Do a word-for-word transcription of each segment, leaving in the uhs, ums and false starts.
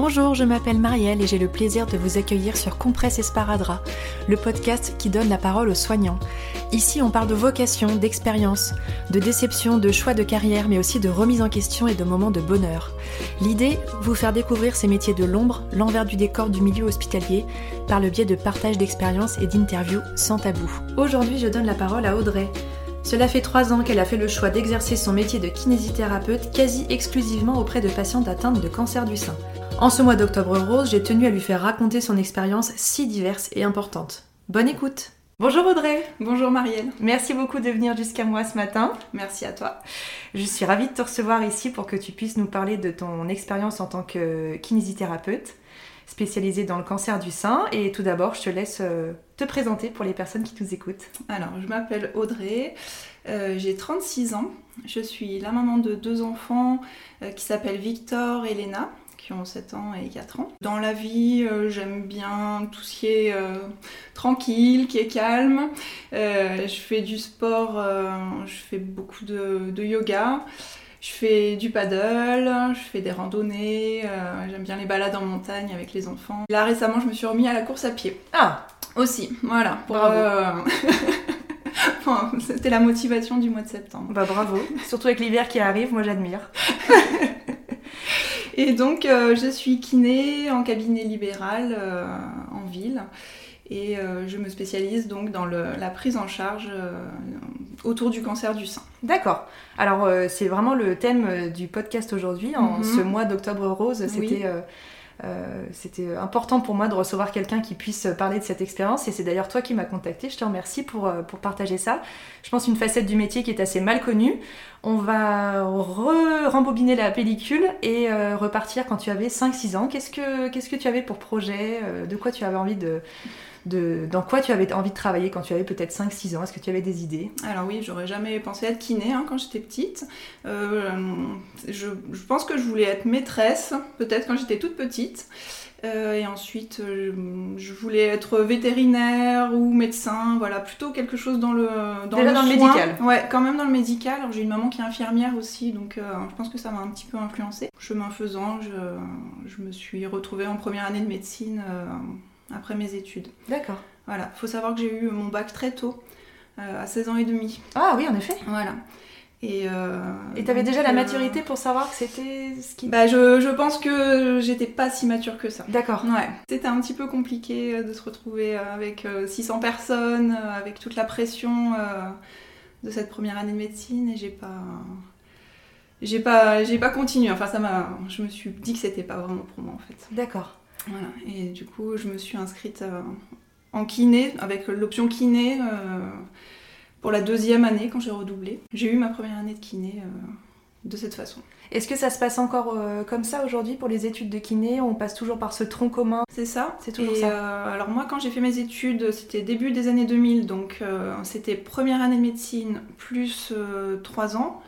Bonjour, je m'appelle Marielle et j'ai le plaisir de vous accueillir sur Compresse Esparadrap, le podcast qui donne la parole aux soignants. Ici, on parle de vocation, d'expérience, de déception, de choix de carrière, mais aussi de remise en question et de moments de bonheur. L'idée, vous faire découvrir ces métiers de l'ombre, l'envers du décor du milieu hospitalier, par le biais de partage d'expériences et d'interviews sans tabou. Aujourd'hui, je donne la parole à Audrey. Cela fait trois ans qu'elle a fait le choix d'exercer son métier de kinésithérapeute quasi exclusivement auprès de patientes atteintes de cancer du sein. En ce mois d'octobre rose, j'ai tenu à lui faire raconter son expérience si diverse et importante. Bonne écoute! Bonjour Audrey! Bonjour Marielle! Merci beaucoup de venir jusqu'à moi ce matin. Merci à toi. Je suis ravie de te recevoir ici pour que tu puisses nous parler de ton expérience en tant que kinésithérapeute, spécialisée dans le cancer du sein. Et tout d'abord, je te laisse te présenter pour les personnes qui nous écoutent. Alors, je m'appelle Audrey, euh, j'ai trente-six ans. Je suis la maman de deux enfants euh, qui s'appellent Victor et Léna, qui ont sept ans et quatre ans. Dans la vie, euh, j'aime bien tout ce qui est euh, tranquille, qui est calme. Euh, je fais du sport, euh, je fais beaucoup de, de yoga. Je fais du paddle, je fais des randonnées, euh, j'aime bien les balades en montagne avec les enfants. Là récemment, je me suis remis à la course à pied. Ah, aussi, voilà. Pour, bravo. Euh... enfin, c'était la motivation du mois de septembre. Bah bravo, surtout avec l'hiver qui arrive, moi j'admire. Et donc, euh, je suis kiné en cabinet libéral euh, en ville. Et euh, je me spécialise donc dans le, la prise en charge euh, autour du cancer du sein. D'accord. Alors, euh, c'est vraiment le thème euh, du podcast aujourd'hui. En mm-hmm. ce mois d'octobre rose, c'était, oui. euh, euh, c'était important pour moi de recevoir quelqu'un qui puisse parler de cette expérience. Et c'est d'ailleurs toi qui m'as contactée. Je te remercie pour, euh, pour partager ça. Je pense une facette du métier qui est assez mal connue. On va re- rembobiner la pellicule et euh, repartir quand tu avais cinq six ans. Qu'est-ce que, qu'est-ce que tu avais pour projet? euh, De quoi tu avais envie de... De, dans quoi tu avais envie de travailler quand tu avais peut-être cinq six ans? Est-ce que tu avais des idées? Alors oui, j'aurais jamais pensé être kiné hein, quand j'étais petite. Euh, je, je pense que je voulais être maîtresse, peut-être quand j'étais toute petite. Euh, et ensuite, euh, je voulais être vétérinaire ou médecin, voilà, plutôt quelque chose dans le dans Déjà le dans soin. le médical. Ouais, quand même dans le médical. Alors, j'ai une maman qui est infirmière aussi, donc euh, je pense que ça m'a un petit peu influencée. Chemin faisant, je, je me suis retrouvée en première année de médecine euh, après mes études. D'accord. Voilà, faut savoir que j'ai eu mon bac très tôt, euh, à seize ans et demi. Ah oui, en effet. Voilà. Et euh, et t'avais déjà euh, la maturité pour savoir que c'était ce qui... Bah je, je pense que j'étais pas si mature que ça. D'accord. Ouais. C'était un petit peu compliqué de se retrouver avec six cents personnes, avec toute la pression de cette première année de médecine et j'ai pas... J'ai pas, j'ai pas continué. Enfin, ça m'a... Je me suis dit que c'était pas vraiment pour moi en fait. D'accord. Voilà. Et du coup, je me suis inscrite en kiné, avec l'option kiné... Euh, pour la deuxième année, quand j'ai redoublé. J'ai eu ma première année de kiné euh, de cette façon. Est-ce que ça se passe encore euh, comme ça aujourd'hui pour les études de kiné? On passe toujours par ce tronc commun? C'est ça. C'est toujours et ça. Euh, alors moi, quand j'ai fait mes études, c'était début des années deux mille, donc euh, c'était première année de médecine plus euh, trois ans.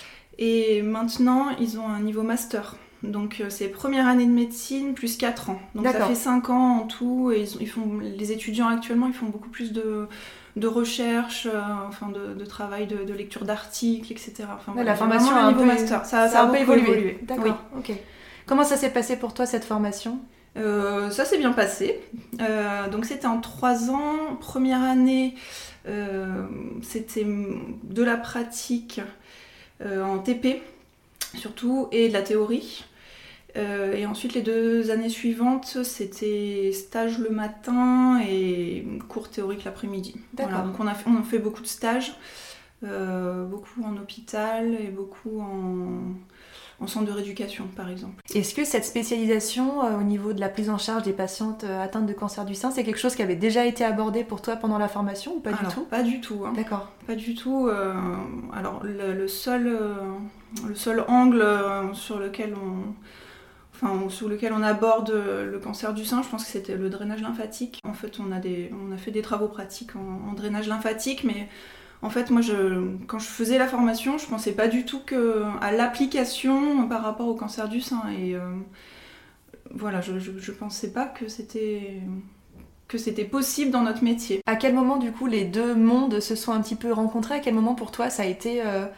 Et maintenant, ils ont un niveau master. Donc euh, c'est première année de médecine plus quatre ans. Donc D'accord. Ça fait cinq ans en tout. Et ils, ils font, les étudiants actuellement, ils font beaucoup plus de... de recherche, euh, enfin de, de travail, de, de lecture d'articles, et cetera. Enfin, ouais, voilà, la formation a un niveau peu, master. Ça, ça, ça a un peu évolué. évolué. D'accord, oui. ok. Comment ça s'est passé pour toi cette formation? euh, Ça s'est bien passé. Euh, donc c'était en trois ans. Première année, euh, c'était de la pratique euh, en T P surtout et de la théorie. Euh, et ensuite, les deux années suivantes, c'était stage le matin et cours théorique l'après-midi. D'accord. Voilà, donc on a, fait, on a fait beaucoup de stages, euh, beaucoup en hôpital et beaucoup en, en centre de rééducation, par exemple. Est-ce que cette spécialisation euh, au niveau de la prise en charge des patientes euh, atteintes de cancer du sein, c'est quelque chose qui avait déjà été abordé pour toi pendant la formation ou pas alors, du tout? Pas du tout. Hein. D'accord. Pas du tout. Euh, alors, le, le, seul, euh, le seul angle euh, sur lequel on... Enfin, sur lequel on aborde le cancer du sein, je pense que c'était le drainage lymphatique. En fait, on a, des, on a fait des travaux pratiques en, en drainage lymphatique, mais en fait, moi, je, quand je faisais la formation, je pensais pas du tout que, à l'application par rapport au cancer du sein. Et euh, voilà, je, je, je pensais pas que c'était, que c'était possible dans notre métier. À quel moment, du coup, les deux mondes se sont un petit peu rencontrés? À quel moment, pour toi, ça a été... Euh...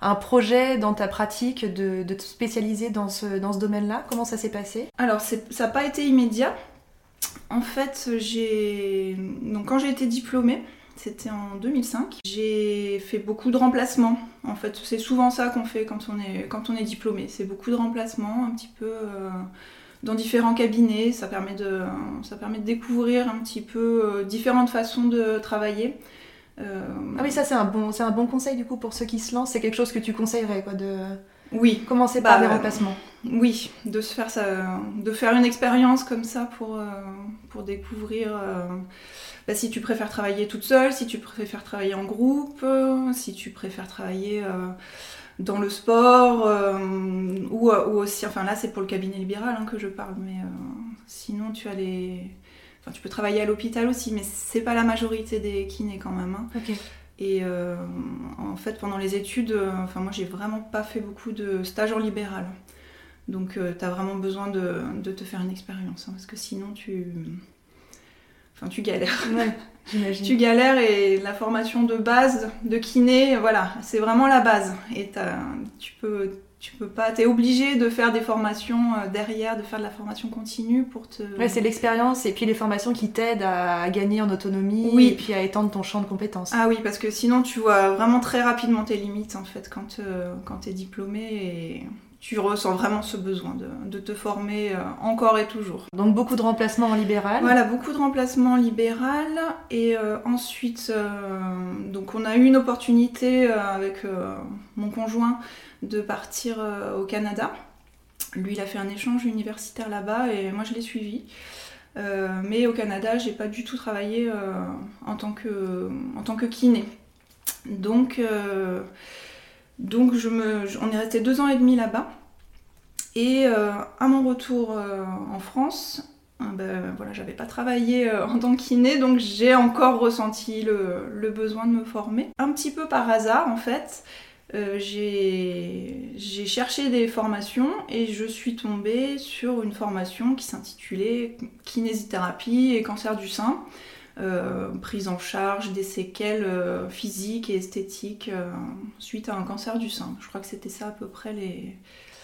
un projet dans ta pratique de, de te spécialiser dans ce, dans ce domaine-là? Comment ça s'est passé? Alors, c'est, ça n'a pas été immédiat. En fait, j'ai... Donc, quand j'ai été diplômée, c'était en deux mille cinq, j'ai fait beaucoup de remplacements. En fait, c'est souvent ça qu'on fait quand on est, quand on est diplômé. C'est beaucoup de remplacements, un petit peu euh, dans différents cabinets. Ça permet de, ça permet de découvrir un petit peu euh, différentes façons de travailler. Euh... Ah oui, ça c'est un, bon, c'est un bon conseil du coup pour ceux qui se lancent. C'est quelque chose que tu conseillerais, quoi, de... Oui. Commencer bah, par des remplacements. Oui, de se faire ça, de faire une expérience comme ça pour, euh, pour découvrir euh, bah, si tu préfères travailler toute seule, si tu préfères travailler en groupe, euh, si tu préfères travailler euh, dans le sport, euh, ou, ou aussi, enfin là c'est pour le cabinet libéral hein, que je parle, mais euh, sinon tu as les... Enfin, tu peux travailler à l'hôpital aussi, mais c'est pas la majorité des kinés quand même. Hein. Ok. Et euh, en fait, pendant les études, euh, enfin, moi, j'ai vraiment pas fait beaucoup de stages en libéral. Donc, euh, tu as vraiment besoin de, de te faire une expérience, hein, parce que sinon, tu, enfin, tu galères. Ouais, j'imagine. Tu galères et la formation de base de kiné, voilà, c'est vraiment la base. Et tu peux... Tu peux pas, t'es obligé de faire des formations derrière, de faire de la formation continue pour te... Ouais, c'est l'expérience et puis les formations qui t'aident à gagner en autonomie oui. et puis à étendre ton champ de compétences. Ah oui, parce que sinon tu vois vraiment très rapidement tes limites en fait quand, euh, quand t'es diplômé et tu ressens vraiment ce besoin de, de te former euh, encore et toujours. Donc beaucoup de remplacements en libéral. Voilà, beaucoup de remplacements en libéral et euh, ensuite, euh, donc on a eu une opportunité euh, avec euh, mon conjoint de partir euh, au Canada. Lui, il a fait un échange universitaire là-bas et moi, je l'ai suivi. Euh, mais au Canada, j'ai pas du tout travaillé euh, en tant que, en tant que kiné. Donc, euh, donc je me, on est resté deux ans et demi là-bas. Et euh, à mon retour euh, en France, euh, ben, voilà, j'avais pas travaillé euh, en tant que kiné, donc j'ai encore ressenti le, le besoin de me former. Un petit peu par hasard, en fait. Euh, j'ai, j'ai cherché des formations et je suis tombée sur une formation qui s'intitulait kinésithérapie et cancer du sein, euh, prise en charge des séquelles euh, physiques et esthétiques euh, suite à un cancer du sein. Je crois que c'était ça à peu près les...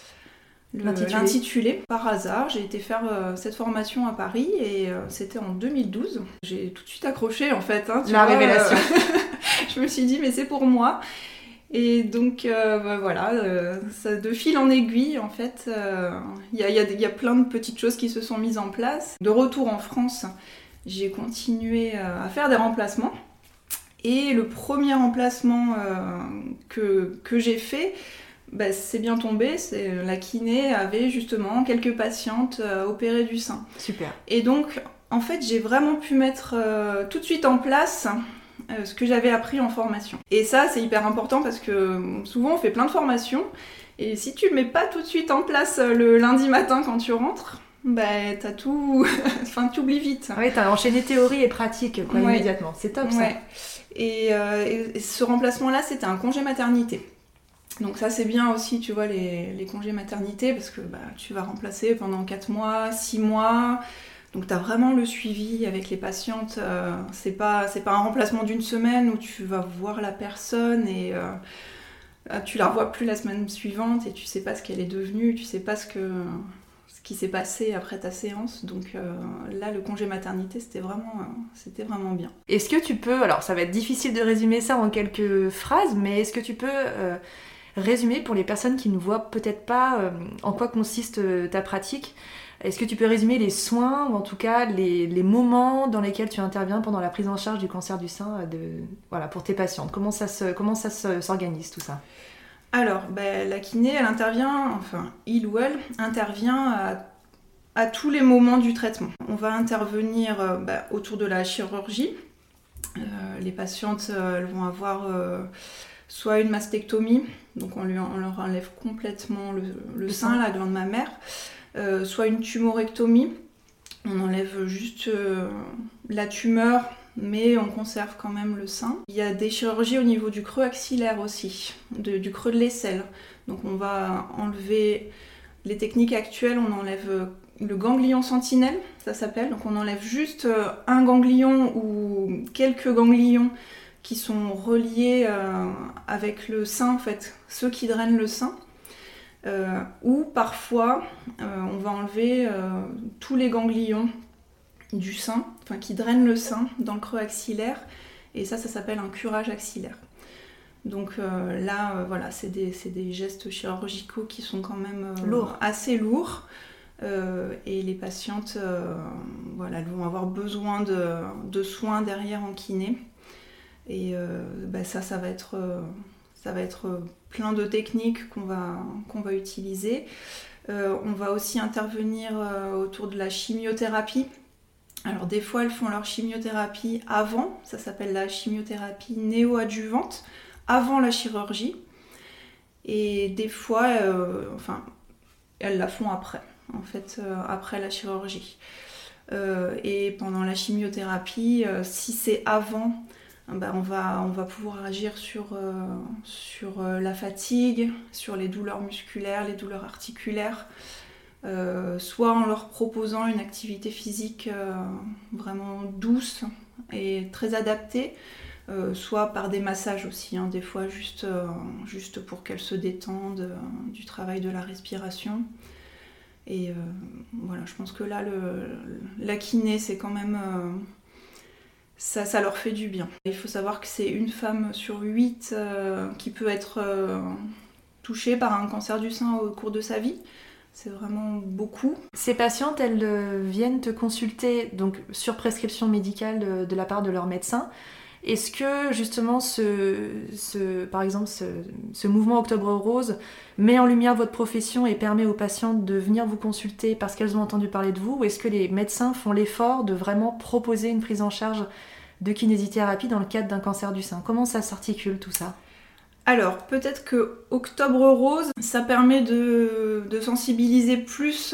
Le, l'intitulé. l'intitulé. Par hasard, j'ai été faire euh, cette formation à Paris et euh, c'était en deux mille douze. J'ai tout de suite accroché en fait. Hein, tu La vois, révélation. Euh... je me suis dit mais c'est pour moi. Et donc euh, bah, voilà, euh, ça, de fil en aiguille en fait, il euh, y, y, y a plein de petites choses qui se sont mises en place. De retour en France, j'ai continué euh, à faire des remplacements. Et le premier remplacement euh, que, que j'ai fait, bah, c'est bien tombé, c'est, la kiné avait justement quelques patientes euh, opérées du sein. Super. Et donc en fait j'ai vraiment pu mettre euh, tout de suite en place Euh, ce que j'avais appris en formation. Et ça, c'est hyper important parce que souvent, on fait plein de formations et si tu le mets pas tout de suite en place le lundi matin quand tu rentres, bah, t'as tout... enfin, tu oublies vite. Oui, t'as enchaîné théorie et pratique, quoi, ouais. Immédiatement. C'est top, ça. Ouais. Et, euh, et ce remplacement-là, c'était un congé maternité. Donc ça, c'est bien aussi, tu vois, les, les congés maternité parce que bah, tu vas remplacer pendant quatre mois, six mois... Donc tu as vraiment le suivi avec les patientes, euh, c'est pas, c'est pas un remplacement d'une semaine où tu vas voir la personne et euh, tu la revois plus la semaine suivante et tu sais pas ce qu'elle est devenue, tu sais pas ce, que, ce qui s'est passé après ta séance. Donc euh, là, le congé maternité, c'était vraiment, euh, c'était vraiment bien. Est-ce que tu peux, alors ça va être difficile de résumer ça en quelques phrases, mais est-ce que tu peux euh, résumer pour les personnes qui ne voient peut-être pas euh, en quoi consiste euh, ta pratique ? Est-ce que tu peux résumer les soins, ou en tout cas les, les moments dans lesquels tu interviens pendant la prise en charge du cancer du sein de, voilà, pour tes patientes ? Comment ça, se, comment ça se, s'organise tout ça ? Alors, bah, la kiné, elle intervient, enfin, il ou elle intervient à, à tous les moments du traitement. On va intervenir euh, bah, autour de la chirurgie. Euh, les patientes, euh, elles vont avoir euh, soit une mastectomie, donc on, lui, on leur enlève complètement le, le, le sein, sein, la glande mammaire. Euh, soit une tumorectomie, on enlève juste euh, la tumeur, mais on conserve quand même le sein. Il y a des chirurgies au niveau du creux axillaire aussi, de, du creux de l'aisselle. Donc on va enlever, les techniques actuelles, on enlève le ganglion sentinelle, ça s'appelle. Donc on enlève juste un ganglion ou quelques ganglions qui sont reliés euh, avec le sein, en fait, ceux qui drainent le sein. Euh, ou parfois, euh, on va enlever euh, tous les ganglions du sein, enfin qui drainent le sein dans le creux axillaire, et ça, ça s'appelle un curage axillaire. Donc euh, là, euh, voilà, c'est des, c'est des gestes chirurgicaux qui sont quand même euh, Lourd. assez lourds, euh, et les patientes, euh, voilà, elles vont avoir besoin de, de soins derrière en kiné, et euh, bah, ça, ça va être... Euh, Ça va être plein de techniques qu'on va, qu'on va utiliser. Euh, on va aussi intervenir euh, autour de la chimiothérapie. Alors des fois, elles font leur chimiothérapie avant, ça s'appelle la chimiothérapie néoadjuvante, avant la chirurgie. Et des fois, euh, enfin, elles la font après, en fait, euh, après la chirurgie. Euh, et pendant la chimiothérapie, euh, si c'est avant, ben on, va, on va pouvoir agir sur, euh, sur euh, la fatigue, sur les douleurs musculaires, les douleurs articulaires, euh, soit en leur proposant une activité physique euh, vraiment douce et très adaptée, euh, soit par des massages aussi, hein, des fois juste, euh, juste pour qu'elles se détendent euh, du travail de la respiration. Et euh, voilà, je pense que là, le, la kiné, c'est quand même... Euh, Ça, ça leur fait du bien. Il faut savoir que c'est une femme sur huit euh, qui peut être euh, touchée par un cancer du sein au cours de sa vie. C'est vraiment beaucoup. Ces patientes, elles euh, viennent te consulter donc, sur prescription médicale de, de la part de leur médecin. Est-ce que justement, ce, ce, par exemple, ce, ce mouvement Octobre Rose met en lumière votre profession et permet aux patientes de venir vous consulter parce qu'elles ont entendu parler de vous, ou est-ce que les médecins font l'effort de vraiment proposer une prise en charge de kinésithérapie dans le cadre d'un cancer du sein? Comment ça s'articule tout ça? Alors, peut-être que Octobre Rose, ça permet de, de sensibiliser plus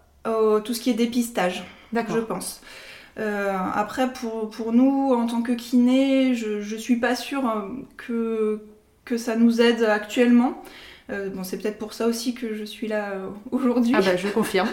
à tout ce qui est dépistage, D'accord. je pense. Euh, après, pour, pour nous, en tant que kiné, je, je suis pas sûre que, que ça nous aide actuellement. Euh, bon, c'est peut-être pour ça aussi que je suis là aujourd'hui. Ah bah, je confirme.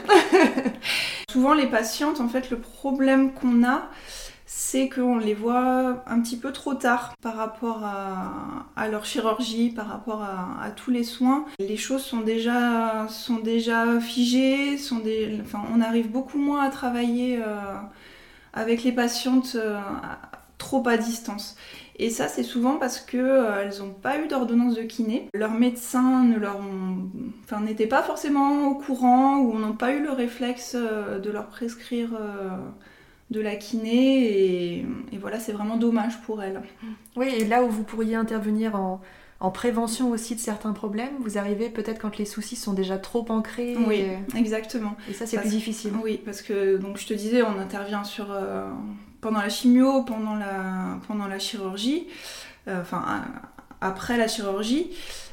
Souvent, les patientes, en fait, le problème qu'on a, c'est qu'on les voit un petit peu trop tard par rapport à, à leur chirurgie, par rapport à, à tous les soins. Les choses sont déjà, sont déjà figées, sont des, enfin, on arrive beaucoup moins à travailler euh, avec les patientes euh, trop à distance. Et ça, c'est souvent parce qu'elles euh, n'ont pas eu d'ordonnance de kiné. Leurs médecins ne leur ont, enfin, n'étaient pas forcément au courant ou n'ont pas eu le réflexe euh, de leur prescrire euh, de la kiné. Et, et voilà, c'est vraiment dommage pour elles. Oui, et là où vous pourriez intervenir en, en prévention aussi de certains problèmes, vous arrivez peut-être quand les soucis sont déjà trop ancrés. Oui, et... exactement. Et ça, c'est parce, plus difficile. Oui, parce que donc, je te disais, on intervient sur... Euh, pendant la chimio, pendant la, pendant la chirurgie, euh, enfin euh, après la chirurgie,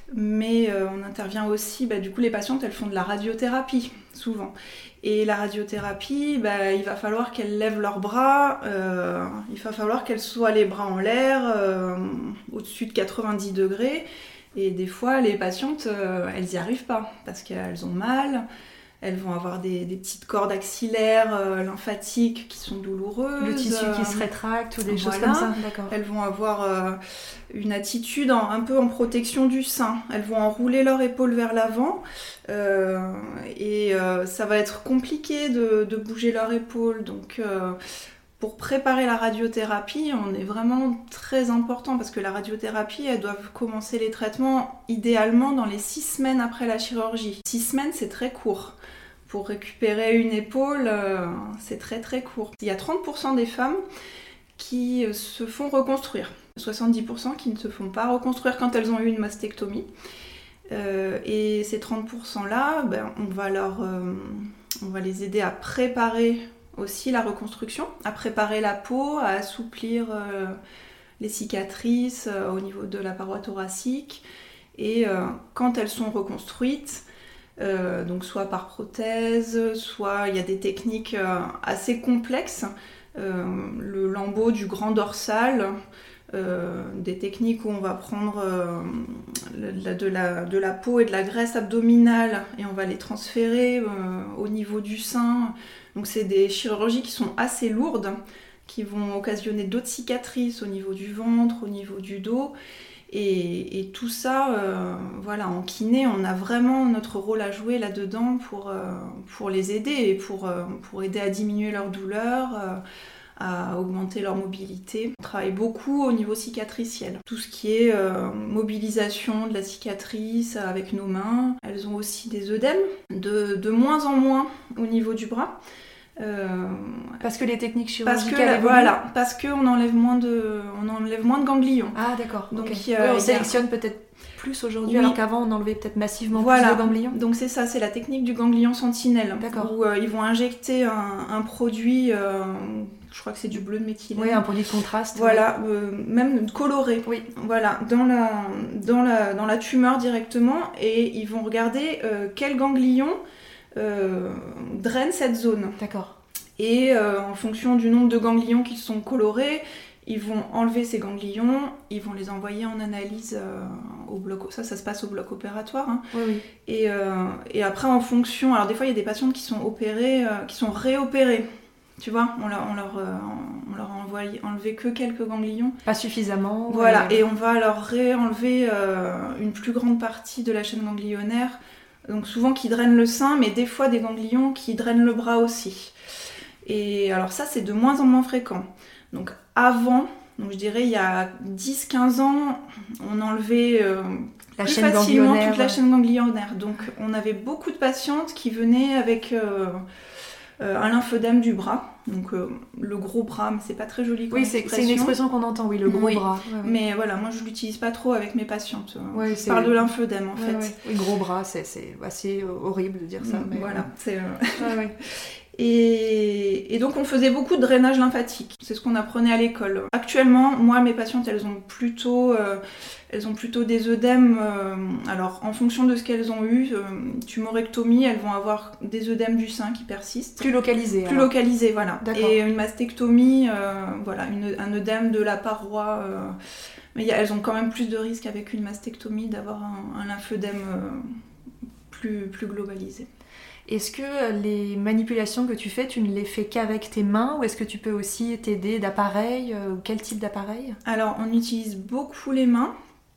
mais euh, on intervient aussi, bah, du coup les patientes elles font de la radiothérapie souvent. Et la radiothérapie, bah, il va falloir qu'elles lèvent leurs bras, euh, il va falloir qu'elles soient les bras en l'air, euh, au-dessus de quatre-vingt-dix degrés, et des fois les patientes, euh, elles n'y arrivent pas, parce qu'elles ont mal. Elles vont avoir des, des petites cordes axillaires, euh, lymphatiques qui sont douloureuses. Le tissu qui se rétracte ou des voilà. choses comme ça. D'accord. Elles vont avoir euh, une attitude en, un peu en protection du sein. Elles vont enrouler leur épaule vers l'avant euh, et euh, ça va être compliqué de, de bouger leur épaule. Donc euh, pour préparer la radiothérapie, on est vraiment très important parce que la radiothérapie, elles doivent commencer les traitements idéalement dans les six semaines après la chirurgie. Six semaines, c'est très court. Pour récupérer une épaule, euh, c'est très très court. Il y a trente pour cent des femmes qui se font reconstruire, soixante-dix pour cent qui ne se font pas reconstruire quand elles ont eu une mastectomie. Euh, et ces trente pour cent là, ben, on va leur, euh, on va les aider à préparer aussi la reconstruction, à préparer la peau, à assouplir euh, les cicatrices euh, au niveau de la paroi thoracique. Et euh, quand elles sont reconstruites, Euh, donc soit par prothèse, soit il y a des techniques euh, assez complexes, euh, le lambeau du grand dorsal, euh, des techniques où on va prendre euh, de, de, la, de la peau et de la graisse abdominale et on va les transférer euh, au niveau du sein. Donc c'est des chirurgies qui sont assez lourdes, qui vont occasionner d'autres cicatrices au niveau du ventre, au niveau du dos. Et, et tout ça, euh, voilà, en kiné, on a vraiment notre rôle à jouer là-dedans pour, euh, pour les aider et pour, euh, pour aider à diminuer leur douleur, euh, à augmenter leur mobilité. On travaille beaucoup au niveau cicatriciel. Tout ce qui est euh, mobilisation de la cicatrice avec nos mains. Elles ont aussi des œdèmes, de, de moins en moins au niveau du bras. Euh, parce que les techniques chirurgicales parce que, évoluent. Voilà, parce qu'on enlève moins de, on enlève moins de ganglions. Ah d'accord. Donc okay. il y a, ouais, on il y a... sélectionne peut-être plus aujourd'hui, oui. alors qu'avant on enlevait peut-être massivement voilà. plus de ganglions. Donc c'est ça, c'est la technique du ganglion sentinelle. D'accord. Où euh, ils vont injecter un, un produit, euh, je crois que c'est du bleu de méthylène. Oui, un produit de contraste. Voilà, ouais. euh, même coloré. Oui. Voilà, dans la, dans la, dans la tumeur directement, et ils vont regarder euh, quel ganglion euh, draine cette zone. D'accord. Et euh, en fonction du nombre de ganglions qui sont colorés, ils vont enlever ces ganglions, ils vont les envoyer en analyse euh, au bloc. Ça, ça se passe au bloc opératoire. Hein. Oui, oui. Et, euh, et après, en fonction... Alors des fois, il y a des patientes qui sont opérées, euh, qui sont réopérées. Tu vois, on leur, on leur, euh, on leur a envoyé, enlevé que quelques ganglions. Pas suffisamment. Voilà, mais... et on va leur réenlever euh, une plus grande partie de la chaîne ganglionnaire. Donc souvent qui draine le sein, mais des fois des ganglions qui drainent le bras aussi. Et alors ça, c'est de moins en moins fréquent. Donc avant, donc je dirais il y a dix à quinze ans, on enlevait euh, la plus chaîne facilement toute la ouais. chaîne ganglionnaire. Donc on avait beaucoup de patientes qui venaient avec euh, euh, un lymphœdème du bras. Donc euh, le gros bras, mais c'est pas très joli comme oui, c'est, expression. c'est une expression qu'on entend, oui, le gros oui. bras. Ouais, ouais. Mais voilà, moi je l'utilise pas trop avec mes patientes. Ouais, je c'est... parle de lymphœdème en ouais, fait. Ouais. Oui, gros bras, c'est, c'est assez horrible de dire ça. Mais... Voilà, c'est... Euh... ouais, ouais. Et, et donc on faisait beaucoup de drainage lymphatique, c'est ce qu'on apprenait à l'école. Actuellement, moi mes patientes elles ont plutôt, euh, elles ont plutôt des œdèmes, euh, alors en fonction de ce qu'elles ont eu, euh, tumorectomie, elles vont avoir des œdèmes du sein qui persistent. Plus localisés. Plus alors. localisés, voilà. D'accord. Et une mastectomie, euh, voilà, une, un œdème de la paroi. Euh, mais y a, elles ont quand même plus de risques avec une mastectomie d'avoir un, un lymphœdème euh, plus, plus globalisé. Est-ce que les manipulations que tu fais, tu ne les fais qu'avec tes mains ou est-ce que tu peux aussi t'aider d'appareils euh, Quel type d'appareil ? Alors, on utilise beaucoup les mains,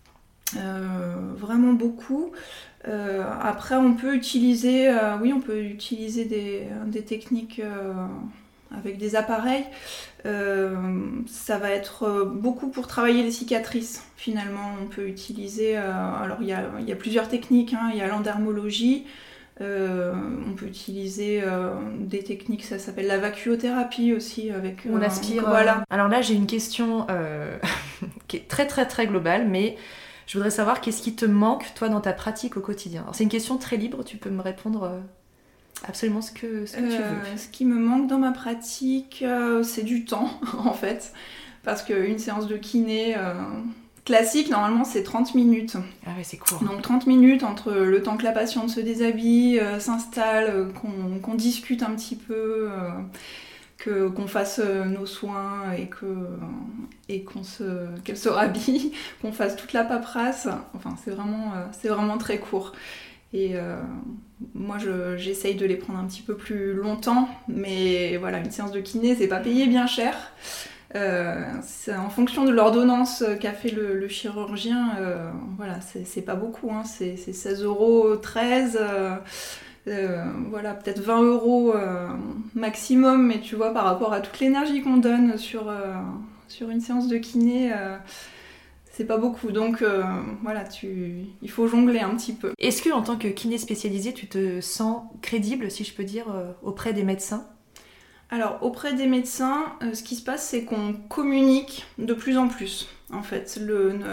euh, vraiment beaucoup. Euh, après, on peut utiliser, euh, oui, on peut utiliser des, des techniques euh, avec des appareils. Euh, ça va être beaucoup pour travailler les cicatrices. Finalement, on peut utiliser. Euh, alors, il y a, il y a plusieurs techniques. Hein. Il y a l'endermologie. Euh, on peut utiliser euh, des techniques, ça s'appelle la vacuothérapie aussi. Avec, on euh, aspire. Voilà. Euh... Alors là, j'ai une question euh, qui est très très très globale, mais je voudrais savoir qu'est-ce qui te manque, toi, dans ta pratique au quotidien. Alors, c'est une question très libre, tu peux me répondre euh, absolument ce que, ce que euh, tu veux. Ce qui me manque dans ma pratique, euh, c'est du temps, en fait. Parce qu'une séance de kiné... Euh... classique, normalement, c'est trente minutes. Ah ouais, c'est court. Donc trente minutes entre le temps que la patiente se déshabille, euh, s'installe, euh, qu'on, qu'on discute un petit peu, euh, que, qu'on fasse euh, nos soins et, que, et qu'on se, qu'elle se rhabille, qu'on fasse toute la paperasse. Enfin, c'est vraiment, euh, c'est vraiment très court. Et euh, moi, je, j'essaye de les prendre un petit peu plus longtemps. Mais voilà, une séance de kiné, c'est pas payé bien cher. Euh, c'est en fonction de l'ordonnance qu'a fait le, le chirurgien, euh, voilà, c'est, c'est pas beaucoup, hein, c'est, c'est seize euros treize, euh, euh, voilà, peut-être vingt euros euh, maximum, mais tu vois, par rapport à toute l'énergie qu'on donne sur, euh, sur une séance de kiné, euh, c'est pas beaucoup, donc euh, voilà, tu, il faut jongler un petit peu. Est-ce que en tant que kiné spécialisé, tu te sens crédible, si je peux dire, euh, auprès des médecins ? Alors, auprès des médecins, euh, ce qui se passe, c'est qu'on communique de plus en plus, en fait. Le, euh,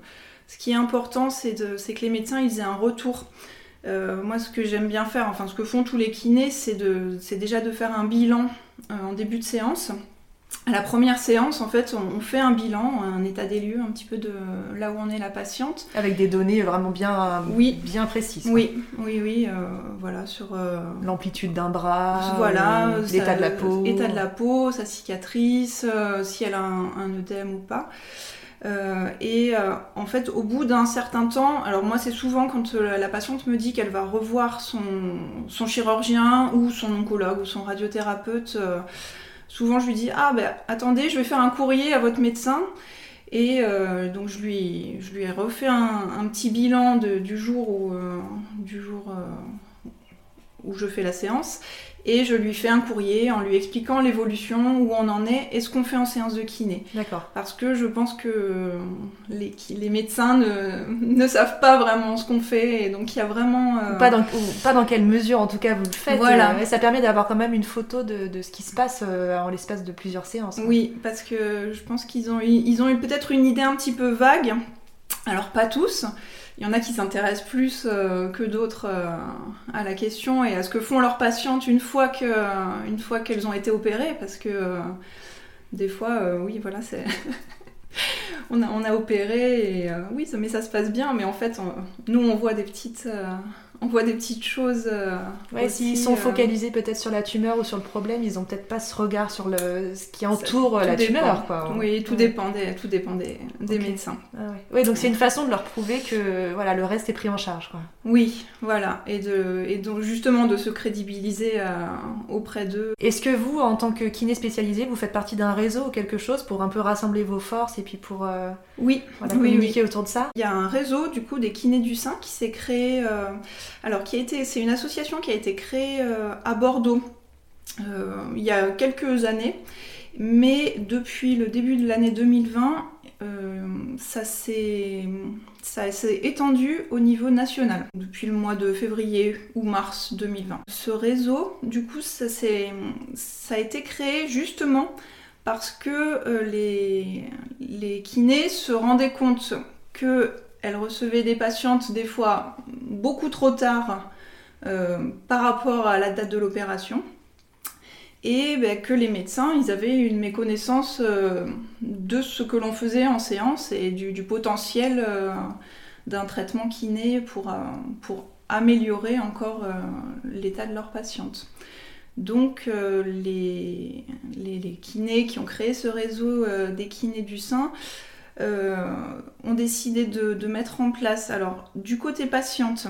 ce qui est important, c'est, de, c'est que les médecins, ils aient un retour. Euh, moi, ce que j'aime bien faire, enfin, ce que font tous les kinés, c'est, de, c'est déjà de faire un bilan euh, en début de séance. À la première séance, en fait, on, on fait un bilan, un état des lieux, un petit peu de là où en est la patiente. Avec des données vraiment bien, oui. bien précises. Oui, quoi. oui, oui, euh, voilà, sur... Euh, l'amplitude d'un bras, voilà, euh, l'état ça, de la peau. L'état de la peau, sa cicatrice, euh, si elle a un, un œdème ou pas. Euh, et euh, en fait, au bout d'un certain temps, alors moi c'est souvent quand euh, la patiente me dit qu'elle va revoir son, son chirurgien ou son oncologue ou son radiothérapeute, euh, souvent je lui dis « Ah ben attendez, je vais faire un courrier à votre médecin ». Et euh, donc je lui, je lui ai refait un, un petit bilan de, du jour, où, euh, du jour euh, où je fais la séance. Et je lui fais un courrier en lui expliquant l'évolution, où on en est et ce qu'on fait en séance de kiné. D'accord. Parce que je pense que les, les médecins ne, ne savent pas vraiment ce qu'on fait. Et donc il y a vraiment... Euh... Ou pas, dans, ou pas dans quelle mesure, en tout cas, vous le faites. Voilà. Euh, ça permet d'avoir quand même une photo de, de ce qui se passe euh, en l'espace de plusieurs séances. Hein. Oui, parce que je pense qu'ils ont eu, ils ont eu peut-être une idée un petit peu vague. Alors pas tous. Il y en a qui s'intéressent plus euh, que d'autres euh, à la question et à ce que font leurs patientes une fois, que, euh, une fois qu'elles ont été opérées, parce que euh, des fois, euh, oui, voilà, c'est... on, a, on a opéré et euh, oui, ça, mais ça se passe bien, mais en fait, on, nous, on voit des petites, euh, on voit des petites choses. Euh, ouais, aussi, s'ils sont euh... focalisés peut-être sur la tumeur ou sur le problème, ils ont peut-être pas ce regard sur le, ce qui entoure ça, la dépend. tumeur. Quoi. Oui, tout ouais. dépend des, tout dépend des, des okay. médecins. Ah ouais. Oui, donc c'est une façon de leur prouver que voilà, le reste est pris en charge. Quoi. Oui, voilà, et, de, et donc justement de se crédibiliser euh, auprès d'eux. Est-ce que vous, en tant que kiné spécialisé, vous faites partie d'un réseau ou quelque chose pour un peu rassembler vos forces et puis pour euh, oui. voilà, oui, communiquer oui. autour de ça? Il y a un réseau du coup des kinés du sein qui s'est créé, euh, alors qui a été, c'est une association qui a été créée euh, à Bordeaux euh, il y a quelques années, mais depuis le début de l'année deux mille vingt, euh, ça s'est ça s'est étendu au niveau national depuis le mois de février ou mars deux mille vingt. Ce réseau, du coup, ça, c'est, ça a été créé justement parce que euh, les, les kinés se rendaient compte qu'elles recevaient des patientes des fois beaucoup trop tard euh, par rapport à la date de l'opération. Et ben, que les médecins, ils avaient une méconnaissance euh, de ce que l'on faisait en séance et du, du potentiel euh, d'un traitement kiné pour, euh, pour améliorer encore euh, l'état de leurs patientes. Donc euh, les, les, les kinés qui ont créé ce réseau euh, des kinés du sein euh, ont décidé de, de mettre en place, alors du côté patiente,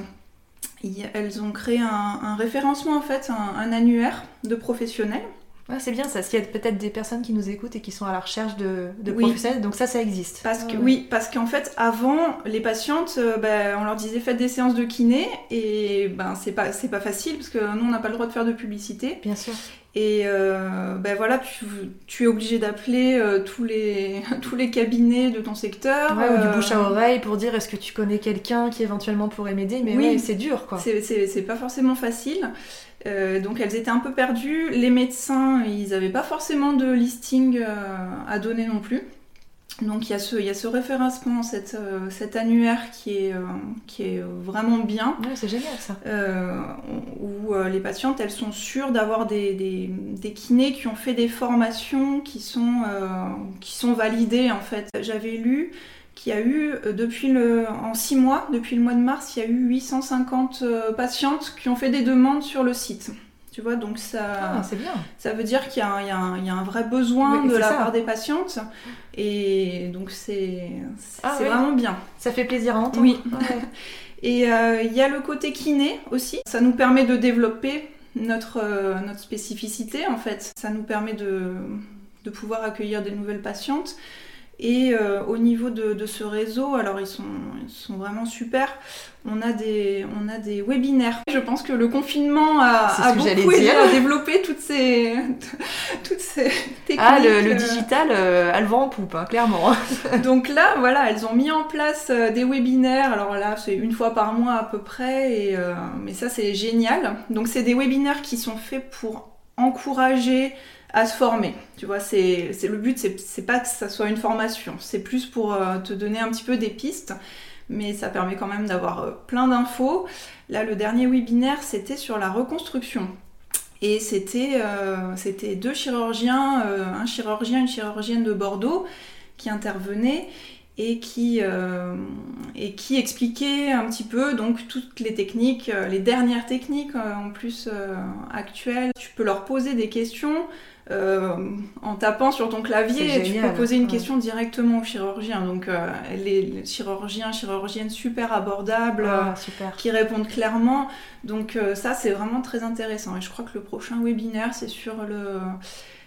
elles ont créé un, un référencement, en fait, un, un annuaire de professionnels. Ouais, c'est bien ça, s'il y a peut-être des personnes qui nous écoutent et qui sont à la recherche de, de oui. professionnels, donc ça, ça existe. Parce que, ouais. Oui, parce qu'en fait, avant, les patientes, euh, ben, on leur disait faites des séances de kiné, et ben, c'est pas, c'est pas facile, parce que nous, on n'a pas le droit de faire de publicité. Bien sûr. Et euh, ben voilà, tu, tu es obligé d'appeler euh, tous, les, tous les cabinets de ton secteur. Ouais, euh, ou du bouche à oreille pour dire est-ce que tu connais quelqu'un qui éventuellement pourrait m'aider, mais oui, ouais, c'est dur quoi. C'est, c'est, c'est pas forcément facile. Euh, donc elles étaient un peu perdues. Les médecins, ils n'avaient pas forcément de listing euh, à donner non plus. Donc il y a ce, il y a ce référencement, cette, euh, cet annuaire qui est, euh, qui est vraiment bien. Ouais, c'est génial ça. Euh, où euh, les patientes, elles sont sûres d'avoir des, des, des kinés qui ont fait des formations qui sont, euh, qui sont validées en fait. J'avais lu qu'il y a eu, depuis le, en six mois, depuis le mois de mars, il y a eu huit cent cinquante euh, patientes qui ont fait des demandes sur le site. Tu vois, donc ça, ah, c'est bien. Ça veut dire qu'il y a un, il y a un, il y a un vrai besoin oui, de la ça. part des patientes. Et donc c'est, c'est, ah, c'est oui. vraiment bien. Ça fait plaisir à entendre. Oui. Ouais. Et euh, il y a le côté kiné aussi. Ça nous permet de développer notre, euh, notre spécificité en fait. Ça nous permet de, de pouvoir accueillir des nouvelles patientes. Et euh, au niveau de, de ce réseau, alors ils sont, ils sont vraiment super. On a des, on a des webinaires. Je pense que le confinement a, a beaucoup aidé à développer toutes ces, toutes ces techniques. Ah, le, le digital euh, a le vent en poupe, hein, clairement. Donc là, voilà, elles ont mis en place euh, des webinaires. Alors là, c'est une fois par mois à peu près. Et, euh, mais ça, c'est génial. Donc c'est des webinaires qui sont faits pour encourager à se former, tu vois, c'est, c'est le but, c'est, c'est pas que ça soit une formation, c'est plus pour euh, te donner un petit peu des pistes, mais ça permet quand même d'avoir euh, plein d'infos. Là, le dernier webinaire, c'était sur la reconstruction, et c'était, euh, c'était deux chirurgiens, euh, un chirurgien, une chirurgienne de Bordeaux, qui intervenaient et qui, euh, et qui expliquaient un petit peu donc toutes les techniques, euh, les dernières techniques euh, en plus euh, actuelles. Tu peux leur poser des questions. Euh, en tapant sur ton clavier, tu peux poser une ouais. question directement au chirurgien. Donc euh, les, les chirurgiens, chirurgiennes super abordables, ah, super. qui répondent clairement. Donc euh, ça, c'est vraiment très intéressant. Et je crois que le prochain webinaire, c'est sur le,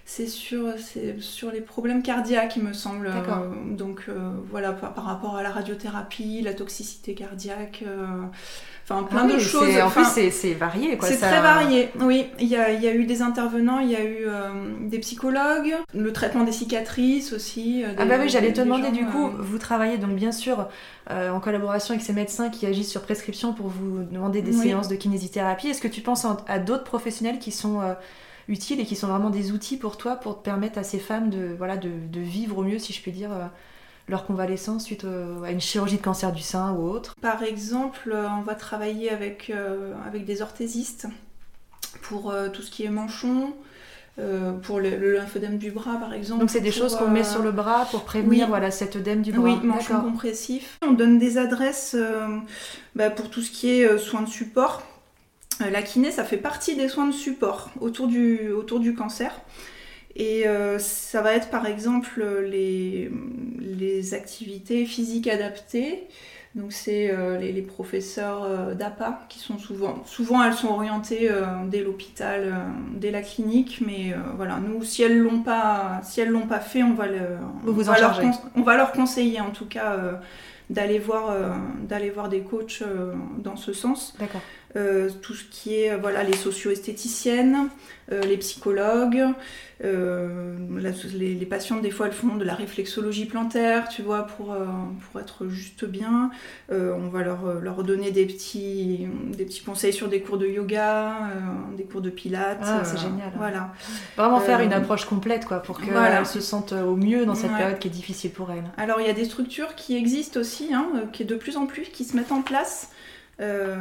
C'est sur, c'est sur les problèmes cardiaques, il me semble. D'accord. Euh, donc euh, voilà, par, par rapport à la radiothérapie, la toxicité cardiaque, euh, enfin plein ah oui, de choses. C'est, en enfin, plus, c'est, c'est varié. Quoi. C'est ça... très varié, oui. Il y a, il y a eu des intervenants, il y a eu euh, des psychologues, le traitement des cicatrices aussi. Euh, des, ah bah oui, j'allais te des demander gens, du coup, euh... vous travaillez donc bien sûr euh, en collaboration avec ces médecins qui agissent sur prescription pour vous demander des Oui. séances de kinésithérapie. Est-ce que tu penses en, à d'autres professionnels qui sont euh, utiles et qui sont vraiment des outils pour toi pour te permettre à ces femmes de, voilà, de, de vivre au mieux, si je puis dire, euh, leur convalescence suite euh, à une chirurgie de cancer du sein ou autre? Par exemple, on va travailler avec, euh, avec des orthésistes pour euh, tout ce qui est manchon, euh, pour le, le lymphodème du bras par exemple. Donc c'est des pour, choses qu'on euh... met sur le bras pour prévenir oui. voilà, cet œdème du bras. Oui, manchon compressif. On donne des adresses euh, bah, pour tout ce qui est euh, soins de support. Euh, la kiné, ça fait partie des soins de support autour du, autour du cancer. Et euh, ça va être par exemple les, les activités physiques adaptées. Donc c'est euh, les, les professeurs euh, d'A P A qui sont souvent, souvent elles sont orientées euh, dès l'hôpital, euh, dès la clinique, mais euh, voilà, nous si elles l'ont pas, si elles l'ont pas fait, on va, le, vous on, vous va en leur charger. con- on va leur conseiller en tout cas euh, d'aller voir, euh, d'aller voir des coachs euh, dans ce sens. D'accord. Euh, tout ce qui est voilà, les socio-esthéticiennes, euh, les psychologues, euh, la, les, les patientes des fois elles font de la réflexologie plantaire, tu vois, pour, euh, pour être juste bien. Euh, on va leur, leur donner des petits, des petits conseils sur des cours de yoga, euh, des cours de pilates. Ah, c'est euh, génial. Voilà. Vraiment faire Euh, une approche complète quoi, pour qu'elles voilà. se sentent au mieux dans cette Ouais. période qui est difficile pour elles. Alors il y a des structures qui existent aussi, hein, qui est de plus en plus, qui se mettent en place. Euh,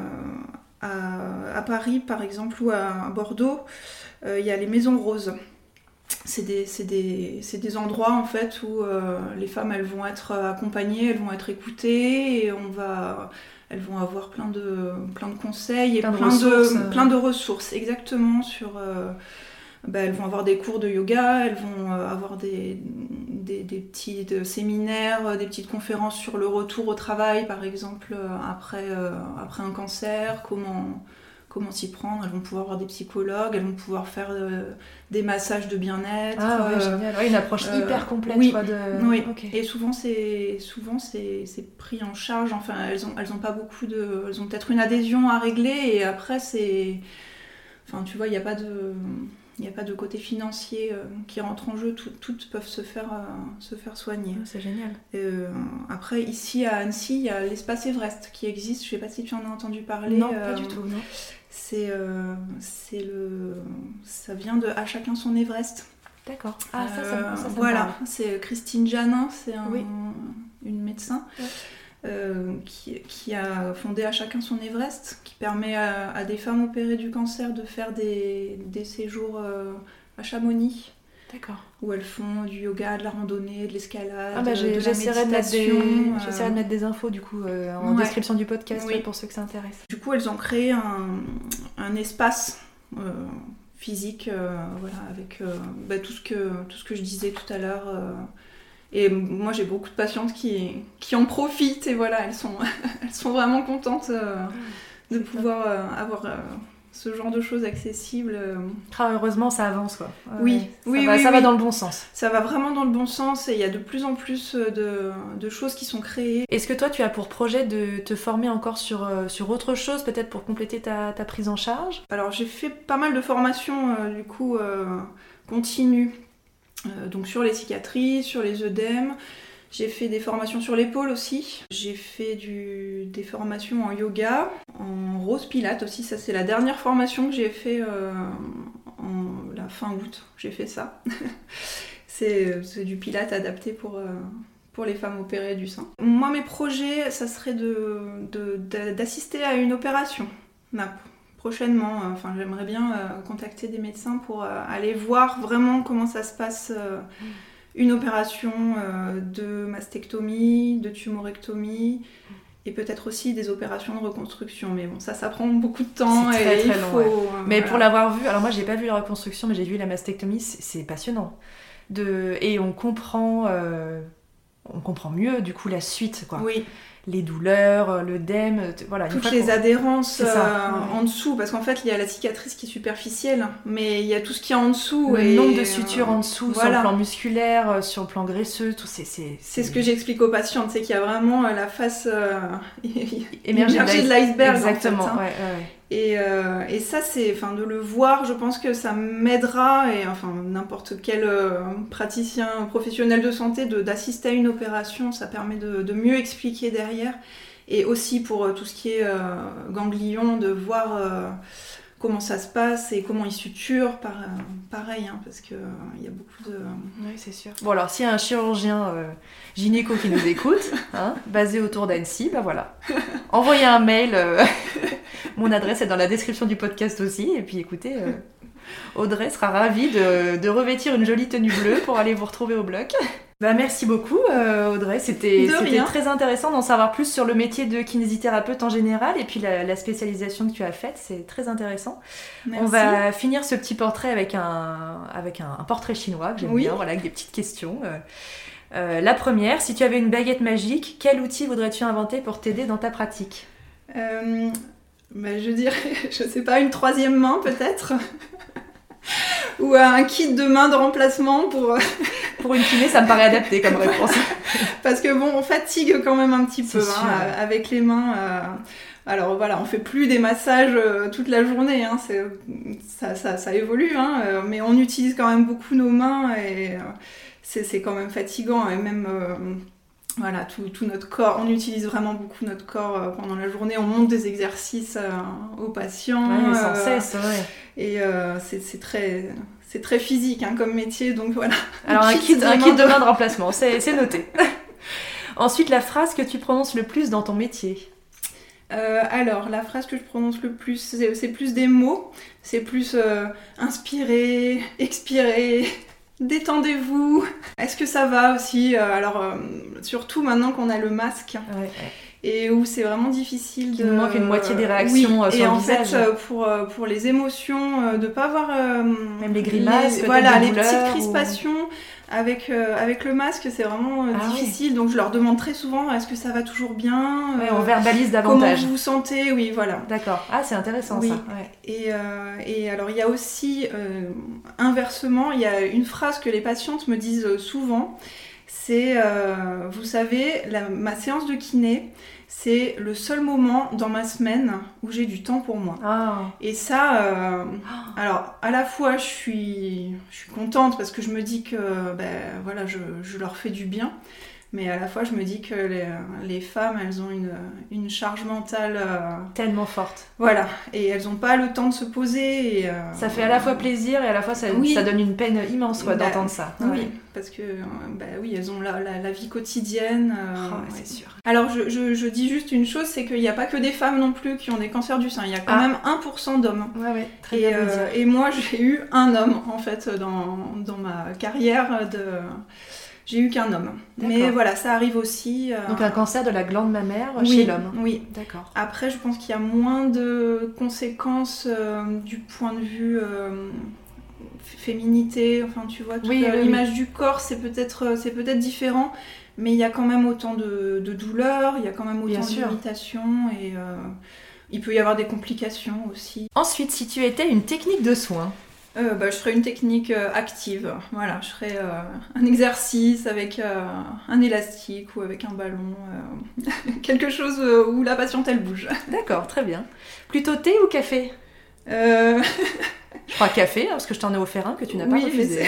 À, à Paris par exemple ou à Bordeaux, il euh, y a les maisons roses. C'est des, c'est des, c'est des endroits en fait où euh, les femmes elles vont être accompagnées, elles vont être écoutées et on va, elles vont avoir plein de, plein de conseils et plein de, plein, ressources, de, euh... plein de ressources exactement sur... Euh, bah, elles vont avoir des cours de yoga, elles vont euh, avoir des, des, des petits de séminaires, des petites conférences sur le retour au travail, par exemple, euh, après, euh, après un cancer, comment, comment s'y prendre. Elles vont pouvoir avoir des psychologues, elles vont pouvoir faire euh, des massages de bien-être. Ah ouais, euh, génial. Ouais, une approche euh, hyper complète. Oui, quoi, de... oui. Okay. Et souvent, c'est, souvent c'est, c'est pris en charge. Enfin, elles ont, elles ont pas beaucoup de... Elles ont peut-être une adhésion à régler et après, c'est... Enfin, tu vois, il n'y a pas de... Il n'y a pas de côté financier euh, qui rentre en jeu, tout, toutes peuvent se faire, euh, se faire soigner. Ah, c'est génial. Euh, après, ici à Annecy, il y a l'espace Everest qui existe, je ne sais pas si tu en as entendu parler. Non, euh, pas du tout, non. C'est, euh, c'est le... Ça vient de À chacun son Everest. D'accord. Ah, ça, ça, ça, ça, ça Voilà, me parle. c'est Christine Janin, c'est un, oui. une médecin. Ouais. Euh, qui, qui a fondé À chacun son Everest, qui permet à, à des femmes opérées du cancer de faire des, des séjours euh, à Chamonix. D'accord. Où elles font du yoga, de la randonnée, de l'escalade, ah bah j'ai, de j'essaierai, la de mettre des, euh... j'essaierai de mettre des infos du coup euh, en ouais. description du podcast oui. ouais, pour ceux que ça intéresse. Du coup, elles ont créé un, un espace euh, physique, euh, voilà, avec euh, bah, tout, ce que, tout ce que je disais tout à l'heure. Euh, Et moi, j'ai beaucoup de patientes qui, qui en profitent et voilà, elles sont, elles sont vraiment contentes euh, de c'est pouvoir euh, avoir euh, ce genre de choses accessibles. Ah, heureusement, ça avance quoi. Euh, oui, ça oui, va, oui, ça oui. va dans le bon sens. Ça va vraiment dans le bon sens et il y a de plus en plus de, de choses qui sont créées. Est-ce que toi, tu as pour projet de te former encore sur, sur autre chose, peut-être pour compléter ta, ta prise en charge ? Alors, j'ai fait pas mal de formations, euh, du coup, euh, continues. Euh, donc sur les cicatrices, sur les œdèmes. J'ai fait des formations sur l'épaule aussi. J'ai fait du, des formations en yoga, en rose pilates aussi. Ça, c'est la dernière formation que j'ai fait euh, en la fin août. J'ai fait ça. c'est, c'est du pilates adapté pour, euh, pour les femmes opérées du sein. Moi, mes projets, ça serait de, de, de, d'assister à une opération N A P. Prochainement, enfin, j'aimerais bien euh, contacter des médecins pour euh, aller voir vraiment comment ça se passe euh, une opération euh, de mastectomie, de tumorectomie et peut-être aussi des opérations de reconstruction. Mais bon, ça, ça prend beaucoup de temps. C'est très, et très il long, faut, ouais. euh, Mais voilà. pour l'avoir vu, alors moi, j'ai pas vu la reconstruction, mais j'ai vu la mastectomie, c'est, c'est passionnant. De... Et on comprend, euh, on comprend mieux, du coup, la suite, quoi. Oui. les douleurs, l'œdème, voilà. Toutes les adhérences euh, ouais. en dessous, parce qu'en fait, il y a la cicatrice qui est superficielle, mais il y a tout ce qu'il y a en dessous. Le et nombre de sutures euh, en dessous, voilà. sur le plan musculaire, sur le plan graisseux, tout c'est... C'est, c'est... c'est ce que j'explique aux patients, c'est qu'il y a vraiment la face euh, émergée de l'iceberg. Exactement, en fait, hein. ouais, ouais. Et, euh, et ça, c'est, enfin, de le voir, je pense que ça m'aidera, et enfin, n'importe quel euh, praticien professionnel de santé, de, d'assister à une opération, ça permet de, de mieux expliquer derrière. Et aussi pour euh, tout ce qui est euh, ganglion, de voir euh, comment ça se passe et comment ils suturent, par, euh, pareil, hein, parce qu'il euh, y a beaucoup de... Oui, c'est sûr. Bon, alors, s'il y a un chirurgien euh, gynéco qui nous écoute, hein, basé autour d'Annecy, ben voilà. Envoyez un mail, euh, mon adresse est dans la description du podcast aussi, et puis écoutez, euh, Audrey sera ravie de, de revêtir une jolie tenue bleue pour aller vous retrouver au bloc. Bah, merci beaucoup euh, Audrey, c'était, c'était très intéressant d'en savoir plus sur le métier de kinésithérapeute en général et puis la, la spécialisation que tu as faite, c'est très intéressant. Merci. On va finir ce petit portrait avec un, avec un, un portrait chinois que j'aime oui. bien, voilà, avec des petites questions. Euh, euh, la première, si tu avais une baguette magique, quel outil voudrais-tu inventer pour t'aider dans ta pratique ? euh, bah, Je dirais, je sais pas, une troisième main peut-être. Ou un kit de main de remplacement pour... Pour une kiné, ça me paraît adapté comme réponse. Parce que bon, on fatigue quand même un petit peu hein, avec les mains. Euh... Alors voilà, on fait plus des massages euh, toute la journée, hein, c'est... Ça, ça, ça évolue, hein, euh, mais on utilise quand même beaucoup nos mains et euh, c'est, c'est quand même fatigant. Et même euh, voilà, tout, tout notre corps, on utilise vraiment beaucoup notre corps euh, pendant la journée. On monte des exercices euh, aux patients. Ouais, sans euh, cesse, ouais. Et euh, c'est, c'est très... C'est très physique hein, comme métier, donc voilà. Alors un kit, un kit de main de remplacement, c'est, c'est noté. Ensuite, la phrase que tu prononces le plus dans ton métier. Euh, alors, la phrase que je prononce le plus, c'est, c'est plus des mots. C'est plus euh, inspirer, expirer, détendez-vous. Est-ce que ça va aussi euh, Alors, euh, surtout maintenant qu'on a le masque. Ouais, ouais. Et où c'est vraiment difficile de... Il manque une moitié des réactions oui, sur et le en visage. fait, pour, pour les émotions, de ne pas avoir... Euh, Même les grimaces, les, voilà, les petites crispations ou... avec, euh, avec le masque, c'est vraiment euh, ah, difficile. oui. Donc je leur demande très souvent, est-ce que ça va toujours bien ouais, on verbalise davantage. Comment vous vous sentez Oui, voilà. D'accord. Ah, c'est intéressant oui. ça. Ouais. Et, euh, et alors, il y a aussi, euh, inversement, il y a une phrase que les patientes me disent souvent, c'est, euh, vous savez, la, ma séance de kiné, c'est le seul moment dans ma semaine où j'ai du temps pour moi. Ah. Et ça, euh, oh. alors à la fois je suis, je suis contente parce que je me dis que ben, voilà, je, je leur fais du bien, mais à la fois je me dis que les, les femmes, elles ont une, une charge mentale... Euh, tellement forte. Voilà, et elles n'ont pas le temps de se poser. Et, euh, ça fait à la fois plaisir et à la fois ça, oui. ça donne une peine immense quoi, bah, d'entendre ça. Oui, ouais. parce que bah, oui, elles ont la, la, la vie quotidienne. Euh, oh, ouais, ouais. c'est sûr. Alors je, je, je dis juste une chose, c'est qu'il n'y a pas que des femmes non plus qui ont des cancers du sein, il y a quand ah. même un pour cent d'hommes. Ouais, ouais, très et, bien euh, et moi j'ai eu un homme en fait dans, dans ma carrière de... J'ai eu qu'un homme. D'accord. Mais voilà, ça arrive aussi. Euh... Donc un cancer de la glande mammaire oui, chez l'homme. Oui. D'accord. Après, je pense qu'il y a moins de conséquences euh, du point de vue euh, féminité. Enfin, tu vois, toute oui, euh, oui, l'image oui. du corps, c'est peut-être, c'est peut-être différent. Mais il y a quand même autant de, de douleurs, il y a quand même autant de limitations. Et euh, il peut y avoir des complications aussi. Ensuite, si tu étais une technique de soin, Euh, bah, je ferais une technique euh, active. Voilà, je ferais euh, un exercice avec euh, un élastique ou avec un ballon, euh, quelque chose euh, où la patiente elle bouge. D'accord, très bien. Plutôt thé ou café ? euh... Je crois café, hein, parce que je t'en ai offert un que tu n'as oui, pas refusé.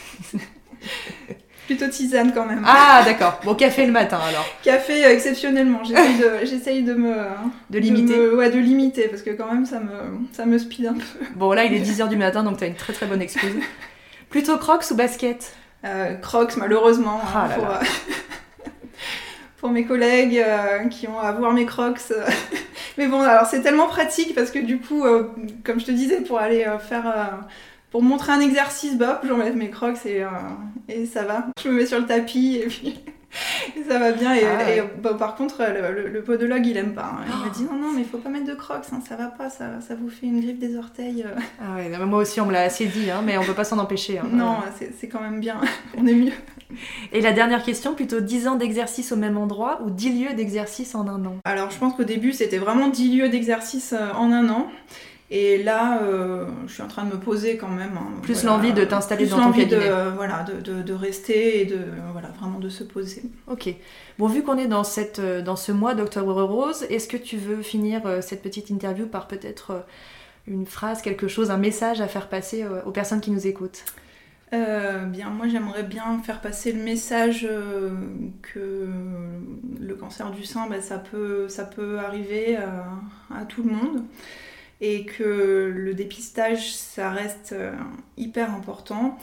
Plutôt tisane quand même. Ah d'accord, bon café le matin alors. Café euh, exceptionnellement, j'essaye de, j'essaye de me... De limiter de me, Ouais, de limiter, parce que quand même ça me, ça me speed un peu. Bon là il est dix heures du matin, donc t'as une très très bonne excuse. Plutôt crocs ou basket ? euh, Crocs malheureusement, ah, hein, là, pour, là. Euh, pour mes collègues euh, qui ont à voir mes crocs. Euh. Mais bon, alors c'est tellement pratique, parce que du coup, euh, comme je te disais, pour aller euh, faire... Euh, Pour montrer un exercice, bah hop, j'enlève mes crocs et, euh, et ça va. Je me mets sur le tapis et puis Ça va bien. Et, ah, ouais. et bah, par contre, le, le, le podologue, il aime pas. Hein. Il oh. m'a dit non, non, mais il faut pas mettre de crocs, hein, ça va pas, ça, ça vous fait une griffe des orteils. Ah ouais, moi aussi, on me l'a assez dit, hein, mais on peut pas s'en empêcher. Hein. Non, c'est, c'est quand même bien. On est mieux. Et la dernière question, plutôt dix ans d'exercice au même endroit ou dix lieux d'exercice en un an? Alors, je pense qu'au début, c'était vraiment dix lieux d'exercice en un an. Et là, euh, je suis en train de me poser quand même. Hein, plus voilà, l'envie de t'installer plus dans ton cabinet. De, euh, voilà, de, de, de rester et de, euh, voilà, vraiment de se poser. Ok. Bon, vu qu'on est dans, cette, dans ce mois d'Octobre Rose, est-ce que tu veux finir cette petite interview par peut-être une phrase, quelque chose, un message à faire passer aux personnes qui nous écoutent? Euh, bien, moi j'aimerais bien faire passer le message euh, que le cancer du sein, bah, ça, peut, ça peut arriver à, à tout le monde. Et que le dépistage, ça reste euh, hyper important,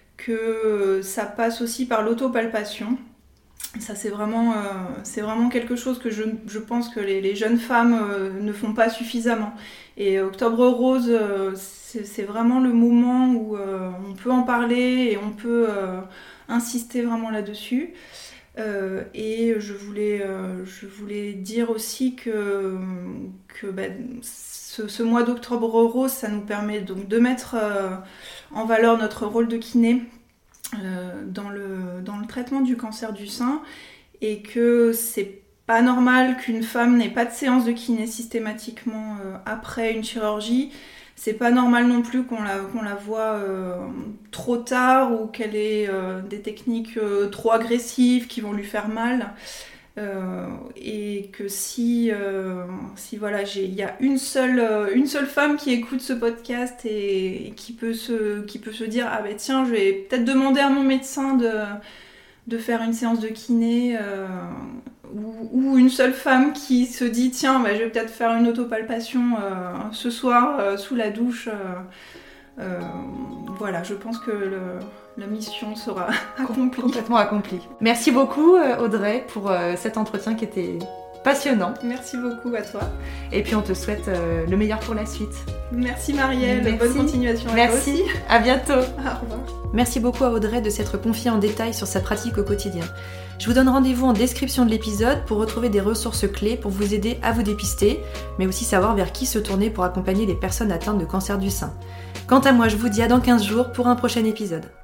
que ça passe aussi par l'autopalpation. Ça, c'est vraiment, euh, c'est vraiment quelque chose que je, je pense que les, les jeunes femmes euh, ne font pas suffisamment. Et Octobre Rose, euh, c'est, c'est vraiment le moment où euh, on peut en parler et on peut euh, insister vraiment là-dessus. Euh, et je voulais, euh, je voulais dire aussi que, que bah, ce, ce mois d'Octobre Rose, ça nous permet donc de mettre euh, en valeur notre rôle de kiné euh, dans, le, dans le traitement du cancer du sein, et que c'est pas normal qu'une femme n'ait pas de séance de kiné systématiquement euh, après une chirurgie. C'est pas normal non plus qu'on la, qu'on la voit euh, trop tard ou qu'elle ait euh, des techniques euh, trop agressives qui vont lui faire mal. Euh, et que si, euh, si voilà, il y a une seule, euh, une seule femme qui écoute ce podcast et, et qui, peut se, qui peut se dire « Ah ben tiens, je vais peut-être demander à mon médecin de, de faire une séance de kiné euh, », ou, ou une seule femme qui se dit « Tiens, bah, je vais peut-être faire une autopalpation euh, ce soir euh, sous la douche euh, ». Euh, voilà, je pense que le, la mission sera accomplie. Complètement accomplie. Merci beaucoup Audrey pour euh, cet entretien qui était passionnant. Merci beaucoup à toi. Et puis on te souhaite euh, le meilleur pour la suite. Merci Marielle, Merci. Bonne continuation à Merci. toi aussi. À bientôt. Au revoir. Merci beaucoup à Audrey de s'être confiée en détail sur sa pratique au quotidien. Je vous donne rendez-vous en description de l'épisode pour retrouver des ressources clés pour vous aider à vous dépister, mais aussi savoir vers qui se tourner pour accompagner les personnes atteintes de cancer du sein. Quant à moi, je vous dis à dans quinze jours pour un prochain épisode.